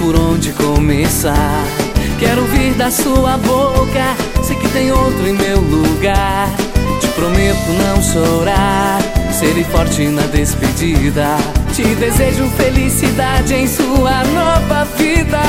por onde começar. Quero ouvir da sua boca, sei que tem outro em meu lugar. Te prometo não chorar, serei forte na despedida. Te desejo felicidade em sua nova vida.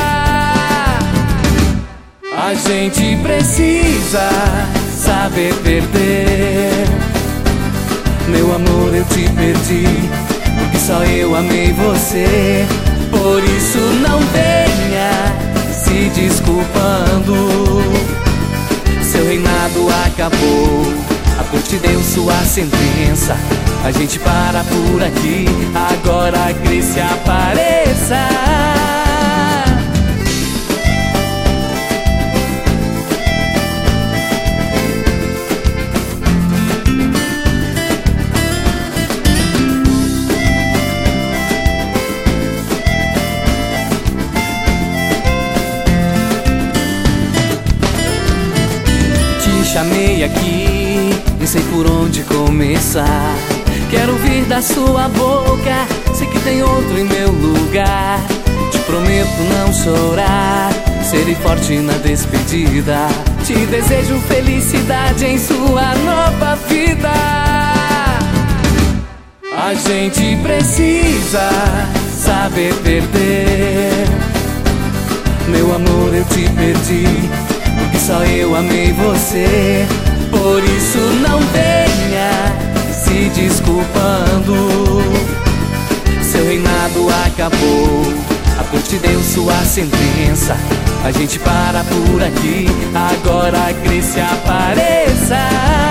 A gente precisa saber perder. Meu amor, eu te perdi, porque só eu amei você. Por isso não venha se desculpando. Seu reinado acabou, a corte deu sua sentença. A gente para por aqui, agora cresce e apareça. Chamei aqui, nem sei por onde começar. Quero ouvir da sua boca, sei que tem outro em meu lugar. Te prometo não chorar, serei forte na despedida. Te desejo felicidade em sua nova vida. A gente precisa saber perder. Meu amor, eu te perdi, porque só eu amei você. Por isso não venha se desculpando. Seu reinado acabou, a corte deu sua sentença. A gente para por aqui, agora cresce e apareça.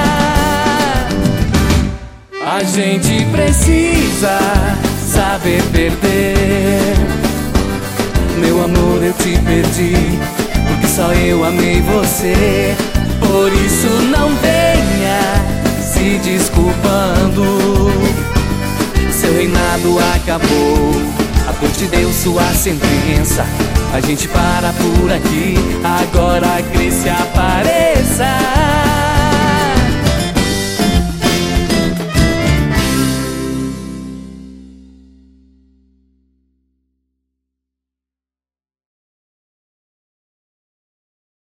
A gente precisa saber perder. Meu amor, eu te perdi, porque só eu amei você. Por isso não venha se desculpando. Seu reinado acabou, a corte deu sua sentença. A gente para por aqui, agora cresce a